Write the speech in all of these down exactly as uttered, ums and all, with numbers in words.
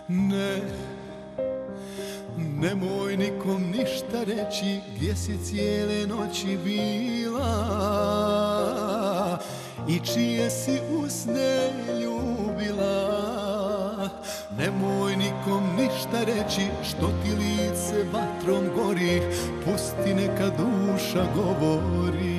Ne, nemoj nikom ništa reći, gdje si cijele noći bila i čije si usne ljubila. Nemoj nikom ništa reći, što ti lice vatrom gori, pusti neka duša govori.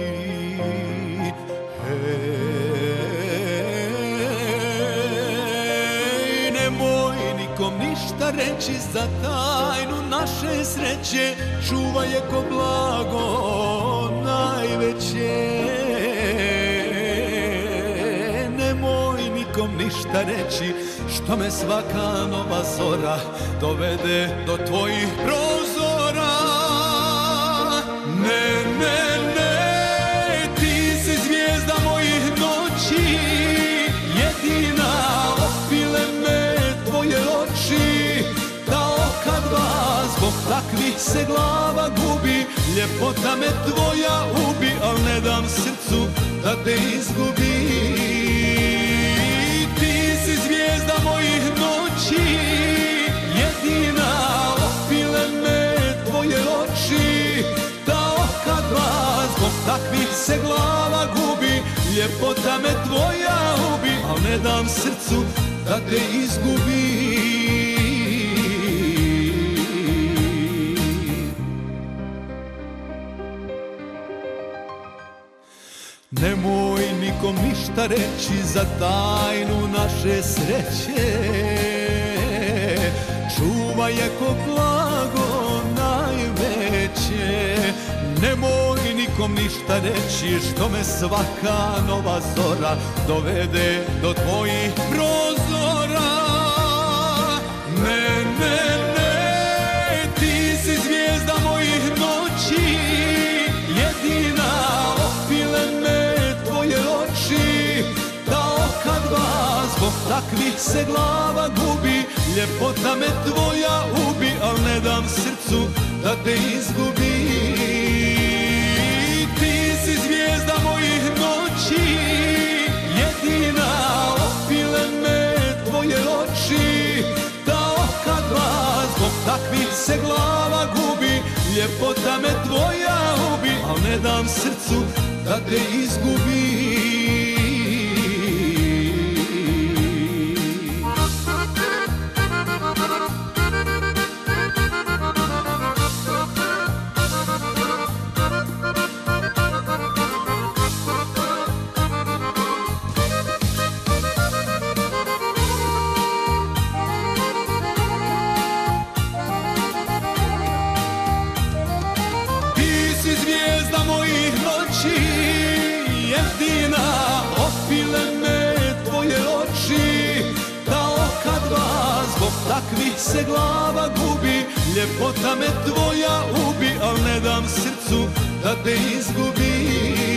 Hej, nemoj nikom ništa reći za tajnu naše sreće, čuvaj je ko blago najveće. Nemoj nikom ništa reći, što me svaka nova zora dovede do tvojih prozora. Ne, ne, ne, ti si zvijezda mojih noći, jedina, opile me tvoje oči, kao kad vas zbog takvih se glava gubi. Ljepota me tvoja ubi, al ne dam srcu da te izgubi. Ti si zvijezda mojih noći, jedina, opile me tvoje oči, kao kad vas zbog takvih se glava gubi. Ljepota me tvoja ubi, al ne dam srcu da te izgubi. Nemoj nikom ništa reći za tajnu naše sreće, čuvaj je ko blago najveće. Nemoj nikom ništa reći, što me svaka nova zora dovede do tvojih prozora. Ne, ne, ne, ti si zvijezda mojih noći, jedina, opile me tvoje oči, kao kad vas zbog takvih se glava gubi. Ljepota me tvoja ubi, al ne dam srcu da te izgubi. Ti si zvijezda mojih noći, jedina, opile me tvoje oči, kao kad vas zbog takvih se glava gubi. Ljepota me tvoja ubi, al ne dam srcu da te izgubi. Zvijezda mojih noći, jedina, opile me tvoje oči, kao kad vas zbog takvih se glava gubi. Ljepota me tvoja ubi, al ne dam srcu da te izgubi.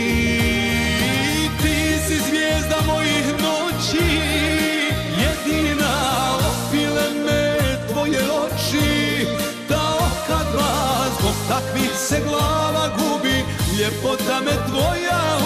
Ti si zvijezda mojih noći, jedina, opile me tvoje oči, kao kad vas zbog takvih se glava gubi. Ljepota me tvoja